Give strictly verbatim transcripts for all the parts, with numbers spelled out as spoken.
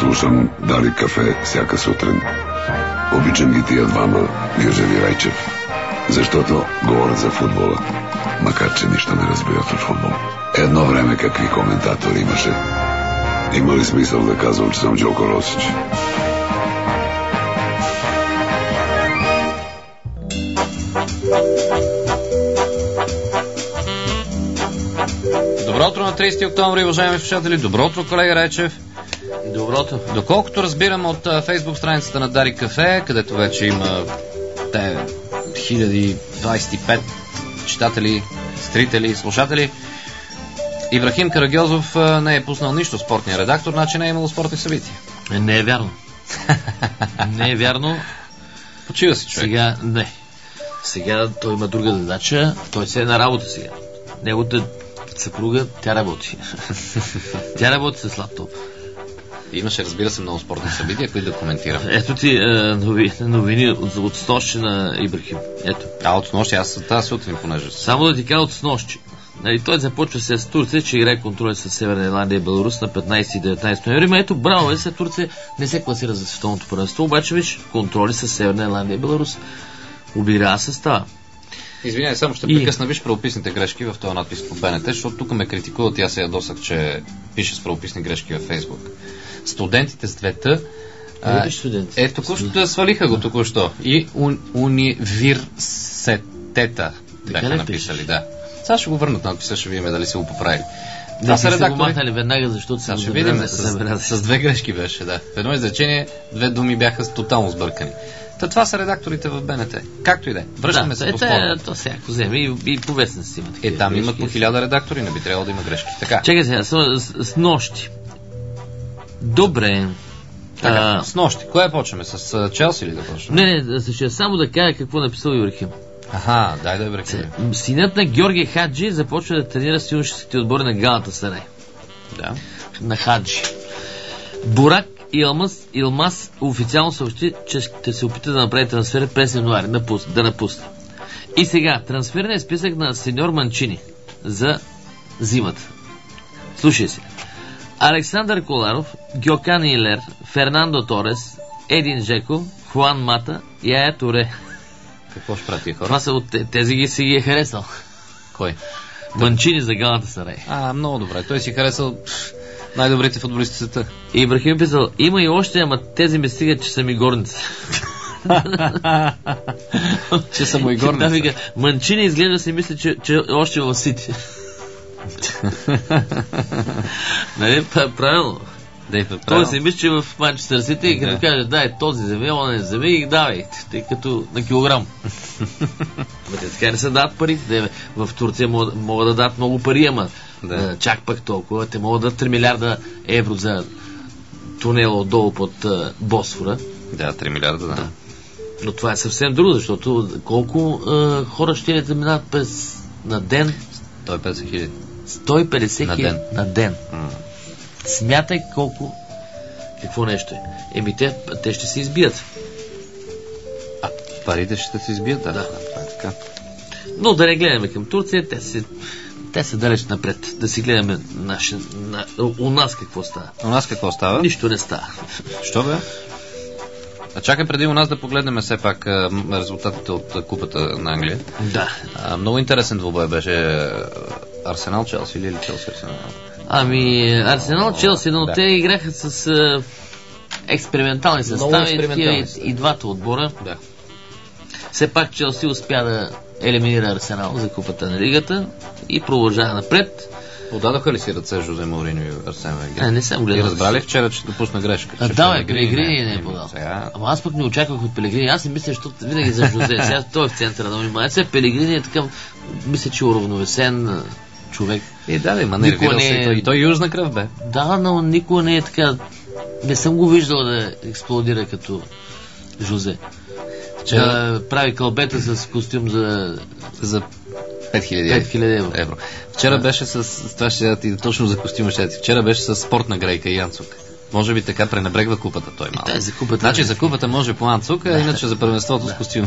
Слушам Дарик кафе всяка сутрин. Обичам ги тия двама, Гюзев и Райчев, защото говорят за футбола, макар че нищо не разбират от футбол. Едно време какви коментатори имаше. Има ли смисъл да казвам, че съм Джоко Росич? Добро утро на тридесети октомври, уважаеми слушатели. Добро утро, колега Райчев. Добро утро. Доколкото разбирам от Фейсбук страницата на Дарик кафе, където вече има те хиляди двадесет и пет читатели, зрители, слушатели, Ибрахим Карагьозов не е пуснал нищо спортния редактор, значи не е имало спортни събития. Не е вярно. Не е вярно. Почива си, човек. Сега, не. Сега той има друга задача. Той се е на работа сега. Неговата съпруга, тя работи. Тя работи с лаптоп. Имаше, разбира се, много спортни събития, които да коментирам. Ето ти е, новини, новини от, от снощи на Ибрахим. Ето. А, от снощи, аз тази сутрин, понеже... Само да ти кажа от снощи. Нали, той започва се с Турция, че играе контроли с Северна Ирландия и Беларус на петнадесети и деветнадесети ноември. Но ето, браво е, след Турция не се класира за световното първенство, обаче виж, контроли с Северна Ирландия и Беларус. Обиграва състава. Извинявай, само ще прекъсна, виж правописните грешки в този надпис по БНТ, защото тук ме критикуват и аз се ядосах, че пише с правописни грешки във Фейсбук. Студентите с двете... А, е, току-що свалиха го току-що. И уни, университета бяха написали, да. Сега ще го върнат надписа, ще видим дали се го поправили. Да, са редактори. Го махнали веднага, защото ще видим. С, с две грешки беше, да. В едно изречение две думи бяха тотално сбъркани. Та това са редакторите в БНТ. Както и да е. Връщаме да, се по спорта. То всяко вземе и, и по вестници има такива. Е, там грешки. Имат по хиляда редактори, не би трябвало да има грешки. Така. Чакай сега, с, с, с нощи. Добре. Така, а... с нощи. Кое почваме? С Челси или да почваме? Не, не, ще само да кажа какво написал Ибрахим. Аха, дай да Ибрахим. Синът на Георги Хаджи започва да тренира с юношеските отбори на Галатасарай. Да. На Хаджи. Бурак Илмас, Илмас официално съобщи, че ще се опита да направи трансфер през януари, напус, да напусне. И сега, трансферният списък на сеньор Манчини за зимата. Слушай се. Александър Коларов, Гьокан Илер, Фернандо Торес, Един Жеко, Хуан Мата и Ая Туре. Какво ще прати хора? Това са от тези ги си ги е харесал. Кой? Манчини за Галатасарай. А, много добре. Той си харесал най-добрите футболисти в света. Ибрахим писал, има и още, ама тези ме стигат, че са ми горници. Че са му и горници. Да, Манчини изглежда си мисля, че, че още в Сити. Нали, правилно. Той се мисли, че в Манчестър Сити и като каже, дай този земи, он не земи и давай, тъй като на килограм. Ама те така не се дадат пари. В Турция могат, могат да дадат много пари, ама да. Чак пък толкова. Те могат да дадат три милиарда евро за тунела отдолу под uh, Босфора. Да, три милиарда, да. да. Но това е съвсем друго, защото колко uh, хора ще да минат през на ден? сто и петдесет хиляди. сто и петдесет на хиляди ден. На ден. Mm. Смятай колко какво нещо е. Еми те, те ще се избият. А парите ще се избият, да. Да. Това е така. Но да не гледаме към Турция, те са, те са далеч напред. Да си гледаме наше, на, у нас какво става. У нас какво става? Нищо не става. Що бе? А чакай преди у нас да погледнем все пак резултатите от купата на Англия. Да. А, много интересен двубой беше Арсенал Челси или Челси Арсенал? Ами Арсенал Челси, но да. Те играха с а, експериментални състави и, и двата отбора. Да. Все пак Челси успя да елиминира Арсенал за купата на лигата и продължава напред. Отдадоха ли си ръце Жозе Мауриньо и Арсен Венгер? А, не съм гледал. И разбрали вчера, че допусна грешка. А, да, бе, Пелегрини не е подал. Сега... Ама аз пък не очаквах от Пелегрини. Аз не мисля, защото винаги за Жозе. Сега той е в центъра на вниманието. Пелегрини е такъв, мисля, че уравновесен човек. И да, да, има нервирал се. И той, и той южна кръв бе. Да, но никога не е така. Не съм го виждал да експлодира като Жозе. Че да прави кълбета с костюм за... за пет хиляди евро. евро. Вчера да. беше с... Това ще ти точно за костюма ще ти. Вчера беше с спортна грейка и Янцук. Може би така пренебрегва купата той малко. Да, за купата. Значи за купата може по Янцук, а иначе за първенството да. с костюм.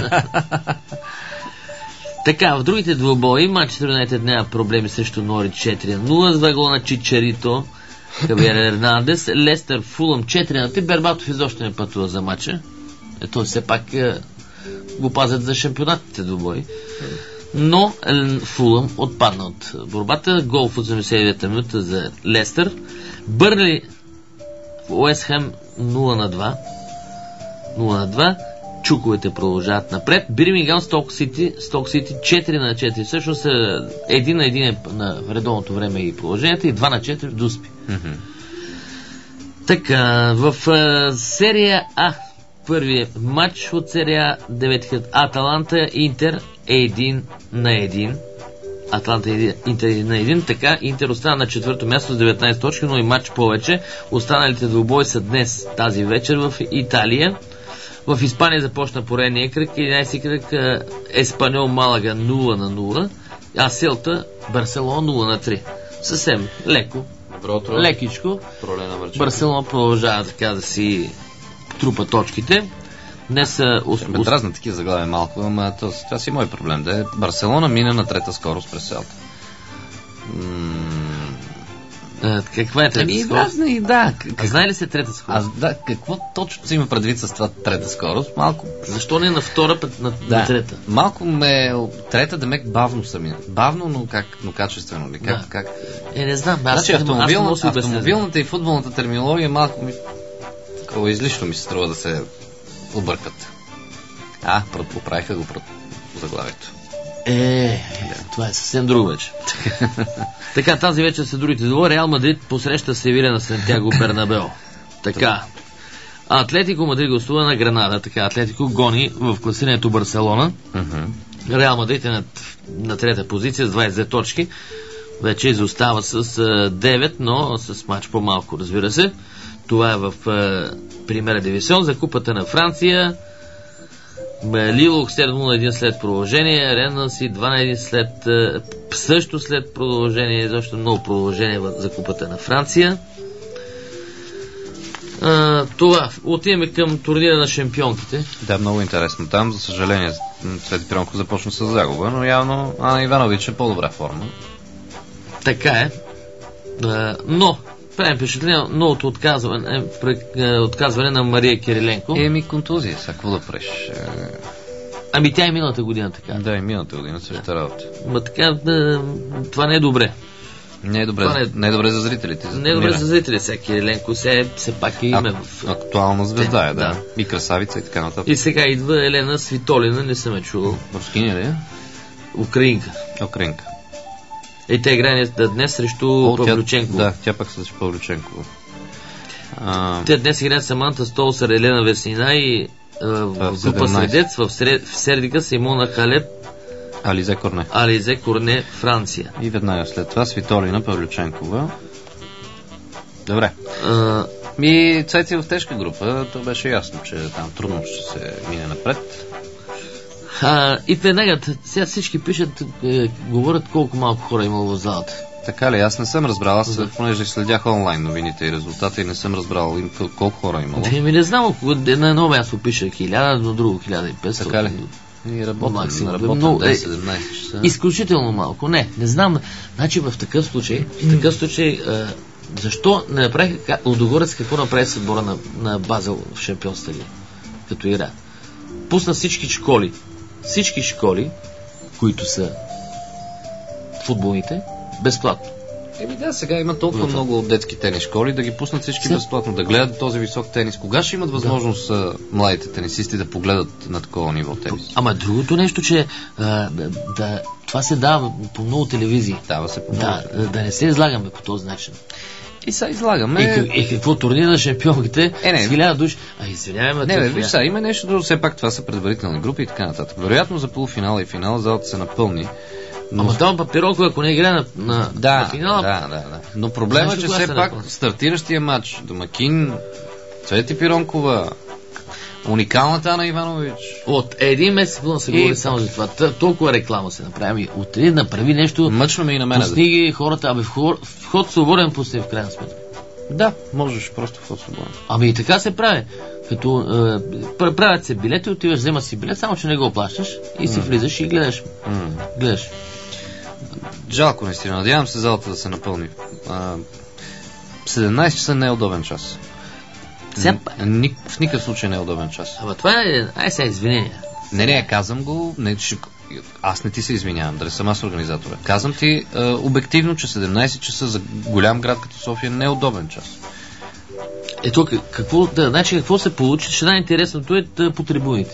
Така, в другите двубои Манчестър Юнайтед няма проблеми срещу Норвич четири на нула с два гола на Чичарито. Хавиер Ернандес. Лестър Фулъм четири на три. Бербатов изобщо не пътува за матча. Е, той все пак е, го пазят за шампионатните двубои. Но е, Фулъм отпадна от борбата. Гол в осемдесет и девета минута за Лестър. Бърли Уест Хем нула на два. нула на два. Чуковете продължават напред. Бирмингам Сток Сити, Сток Сити четири на четири. Всъщност един на един на редовното време и продължението и два на четири в дуспи. Mm-hmm. Така, в а, серия А, първият матч от серия А, девети Аталанта Интер е един на един. Атланта Интер един на един. Така, Интер остана на четвърто място с деветнайсет точки, но и матч повече. Останалите двубои са днес, тази вечер в Италия. В Испания започна поредния кръг, единайсети кръг Еспаньол Малага нула на нула, а Селта Барселона нула на три. Съвсем леко, Доброто, лекичко. Барселона продължава така да си трупа точките. Днес са... Ме дразна такива заглавия малко, ама това си мой проблем. Да е. Барселона мина на трета скорост през цялата. А, каква е трета ами, скорост? Ами, да. А знае ли се трета скорост? А, да, какво точно се има предвид с това трета скорост? Малко... Защо не на втора, път на, да. на трета? Малко ме... Трета да мек бавно сами. Бавно, но, как, но качествено. Ли? Как, да. как... Е, не знам. Аз значи, автомобилна, аз автомобилната и футболната терминология малко ми... Такова излишно ми се струва да се объркат. А, поправиха го пред заглавието. Е, това е съвсем друго вече. Така, тази вечер са другите двубои. Реал Мадрид посреща Севиля на Сантьяго Бернабео. Така. Атлетико Мадрид гостува на Гранада. Така, Атлетико гони в класирането Барселона. Uh-huh. Реал Мадрид е на, на трета позиция с двайсет точки. Вече изостава с девет, но с матч по-малко, разбира се. Това е в Примера дивизион за купата на Франция. Лило седем на един след продължение, Ренанс и два на един след, също след продължение, защото много продължение за купата на Франция. А, това, отиваме към турнира на шампионките. Да, много интересно. Там, за съжаление, след Пиронко започна с загуба, но явно Ана Иванович е по-добра форма. Така е. А, но правим впечатление новото отказване, отказване на Мария Кириленко. Еми контузия, сега какво да правиш? Ами тя е миналата година така. Да, и миналата година същата работа. Ма така, да, това не е добре. Не е добре, не е, не е добре за зрителите. За не е добре за зрителите. Сега Кириленко все, все пак е име в... Актуална звезда е, да. да. И красавица и така нататък. И сега идва Елена Свитолина, не съм я чувал. Рускиня ли е? Украинка. Украинка. И тя играе днес срещу Павлюченко. Да, тя пак срещу Павлюченко. А... Те днес играят Саманта Столсър, Елена Веснина и а, в група Средец, в, сред, в Сердика Симона Халеп, Ализе Корне. Ализе Корне, Франция. И веднага след това Свитолина Павлюченкова. Добре. А... И Цеци в тежка група, то беше ясно, че там трудно ще се мине напред. А, и веднага, сега всички пишат, е, говорят колко малко хора имало в залата. Така ли? Аз не съм разбрал. Аз да. понеже следях онлайн новините и резултата и не съм разбрал им колко хора имало. Да, ми не знам, на едно място пише хиляда, на друго хиляда и петстотин. Така ли? И работим, работим много, десет седемнайсет часа. Изключително малко. Не, не знам. Значи в такъв случай, в такъв случай, е, защо не направиха Лудогорец какво направи с отбора на, на Базел в шампионста ли? Като игра. Пусна всички школи. Всички школи, които са футболните, безплатно. Еми да, сега има толкова Готов. много детски тенис школи, да ги пуснат всички Се... безплатно, да гледат този висок тенис. Кога ще имат възможност да. младите тенисисти да погледат на такова ниво тенис? Ама другото нещо, че а, да, това се дава по много телевизии. Дава се по много. Да, да не се излагаме по този начин. И сега излагаме... И, и какво турнир на шампионките е, не, с хиляда души? А, извиняваме... Не, бе, виж сега, има нещо друго, все пак това са предварителни групи и така нататък. Вероятно за полуфинала и финала залата се напълни. Но... Ама там Папиронко, ако не играе на, на, да, на финала... Да, да, да. Но проблема е, че все пак напълни. Стартиращия матч, домакин, Цвети Пиронкова, уникалната Ана Иванович. От един месец да се говори и... само за това. Толкова реклама се направи. Ами, отиди да направи нещо... Мъчно ме и на мен. Пусни ги хората, абе, в ход свободен пусни в крайна сметка. Да, можеш просто в ход свободен. Ами и така се прави. Като е, правят се билети, отиваш, взема си билет, само че не го плащаш и си mm. влизаш и гледаш. Mm. Гледаш. Жалко наистина. Надявам се залата да се напълни. А, седемнайсет часа не е удобен час. Сега... Ник, в никакъв случай не е удобен час. Ама това е... Ай сега, извинения. Не, не, казвам го, не, ще... аз не ти се извинявам, дали съм аз организатора. Казвам ти е, обективно, че седемнайсет часа за голям град като София не е удобен час. Ето, какво, да, значи, какво се получи? Ще най-интересното е да, по трибуните.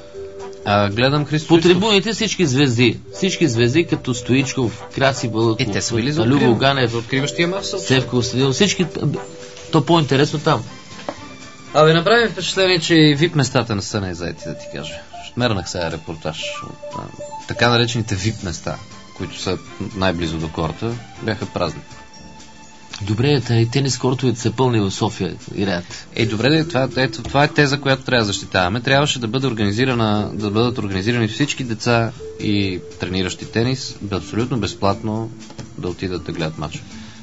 А, гледам Христо. По трибуните всички звезди. Всички звезди, като Стоичков, Краси Балъков, е, те са били за Любо Ганев, за откриващия мач. Севко Стадион, всички. То по-интересно там. Абе, направи впечатление, че и вип местата не са най-заети, да ти кажа. Шмернах сега репортаж от а, така наречените вип места, които са най-близо до корта, бяха празни. Добре, и тенис кортовете са пълни в София и ред. Е, добре, това, ето, това е теза, която трябва да защитаваме. Трябваше да бъде организирана, да бъдат организирани всички деца и трениращи тенис, абсолютно безплатно да отидат да гледат матча.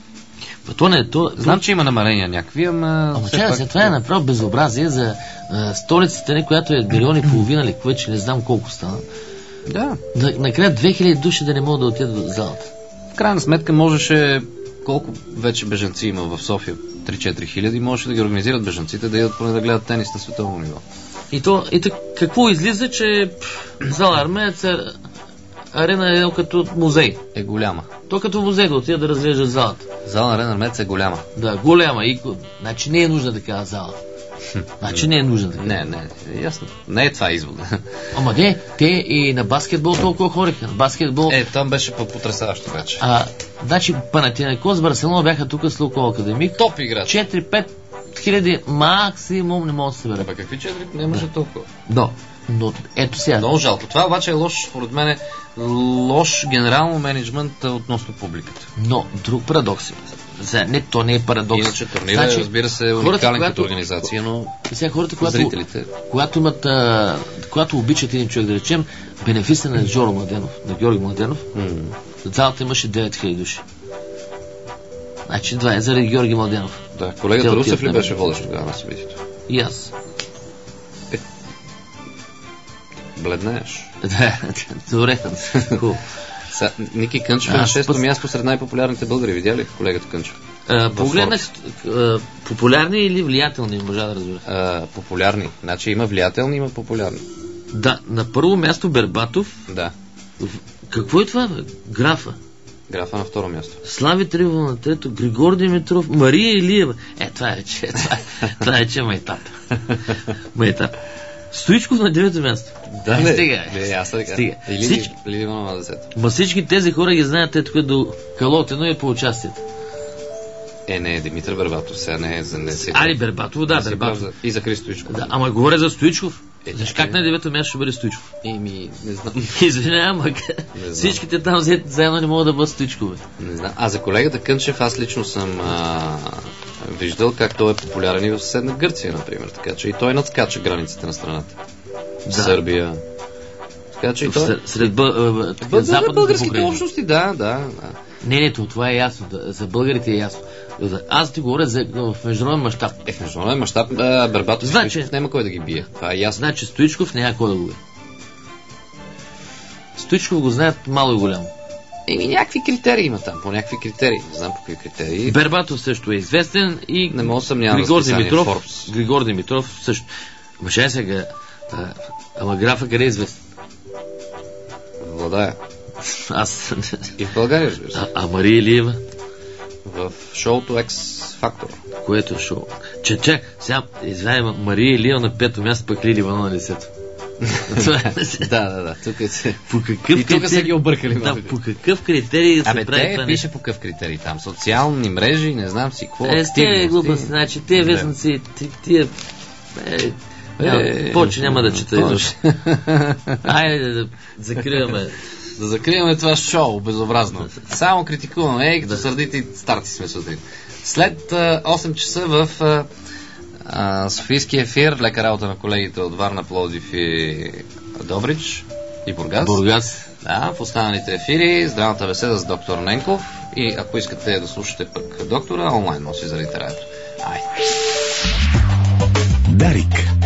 То не, то, Знам, че има намаления някакви, ама... Ама чакай, пак... това е направо безобразие за а, столицата ни, която е милион и половина или вече не знам колко стана. Да. да накрая две хиляди души да не могат да отидат в залата. В крайна сметка можеше... Колко вече бежанци има в София? три-четири хиляди, можеше да ги организират бежанците, да идат поне да гледат тенис на световно ниво. И то, и так, какво излиза, че зала Армеец е арена е като музей. Е голяма. То като музей да отида да разглежда залата. Зала Арена Армеец е голяма. Да, голяма. И, значи не е нужда такава зала. Значи не е нужда такава. Не, не, е ясно. Не е това извода. Ама не, те и на баскетбол толкова хориха. На баскетбол... Е, там беше по-потресаващо вече. А, значи Панатинайкос с Барселона бяха тук с Лукол Академик. Топ играч. четири-пет хиляди максимум не могат да се съберат. Бе, какви четири? Не може да. Толкова. Да. Но ето сега. Много жалко. Това обаче е лош, според мен е лош генерално менеджмент относно публиката. Но друг парадокс е. Не, то не е парадокс. Иначе турнира, значи, разбира се, е уникален като организация, но сега хората, когато, зрителите... когато имат, а, когато обичат един човек, да речем, бенефиса на Жоро Младенов, на Георги Младенов, mm. залата имаше девет хиляди души. Значи това е заради Георги Младенов. Да, колегата Русев ли беше водещ тогава на събитието? И аз. Е, бледнееш. Да, добре. Хубаво. Ники Кънчев е на шесто място сред най-популярните българи. Видя ли колегата Кънчев? Погледнах популярни или влиятелни, можа да разбера. А, популярни. Значи има влиятелни, има популярни. Да, на първо място Бербатов. Да. Какво е това, бе? Графа. Графа на второ място. Слави Трифонов на трето, Григор Димитров, Мария Илиева. Е, това е, че, това е, това е, че майтап. Майтап. Стоичков на девето място. Да, не, не, стига. Не, аз така. Стига. Или Всич... Ливанова на десето. Ма всички тези хора ги знаят, те тук до Калотено и по участието. Е, не, Димитър Бербатов, сега не е за не си. Али Бербатов, да, Бербатов. За... И за Христо Стоичков. Да, ама говоря за Стоичков. Е, Знаеш как на девето място ще бъде Стоичков? Еми, не знам. Извинявам, ама всичките там заедно не могат да бъдат Стоичкове. Не знам. А за колегата Кънчев аз лично съм а, виждал как той е популярен и в съседна Гърция, например. Така че и той надскача границите на страната. Да. Сърбия. Така че и той... Сред бъ... западните българските общности, да, да, да. Не, не, това е ясно. За българите е ясно. Аз ти говоря за, в международен мащаб. Е, в международен мащаб Бербатов значи, Стоичков няма кой да ги бие. Това е ясно. Значи Стоичков няма кой да го бие. Стоичков го знаят мало и голямо. Еми, някакви критерии има там, по някакви критерии. Не знам по какви критерии. Бербатов също е известен и не мога съмнявам Григор Димитров. Форбс. Григор Димитров също. Мъжа сега. А, ама графа къде е известен? Владая. Аз... И в България, разбира се. А, а Мария Илиева? В шоуто X Factor. Което е шоу? Че, че, сега, извинявай, Мария Илиева на пето място, пък Лили Иванова на десето. Да, да, да. Тук е се... По какъв и тук са ги объркали. Да, по какъв критерий се Абе, прави те това? Пише по какъв критерий там. Социални мрежи, не знам си какво. Е, сте глупости, значи, тия вестници, тия... Повече няма да чета изобщо. Айде да закриваме. Да закриваме това шоу, безобразно. Само критикуваме, ей, като сърдити старци сме сутрин. След а, осем часа в а, а, Софийски ефир, лека работа на колегите от Варна, Пловдив и Добрич и Бургас. Бургас. Да, в останалите ефири, здравната беседа с доктор Ненков и ако искате да слушате пък доктора, онлайн може да си заредите радиото. Ай. Дарик.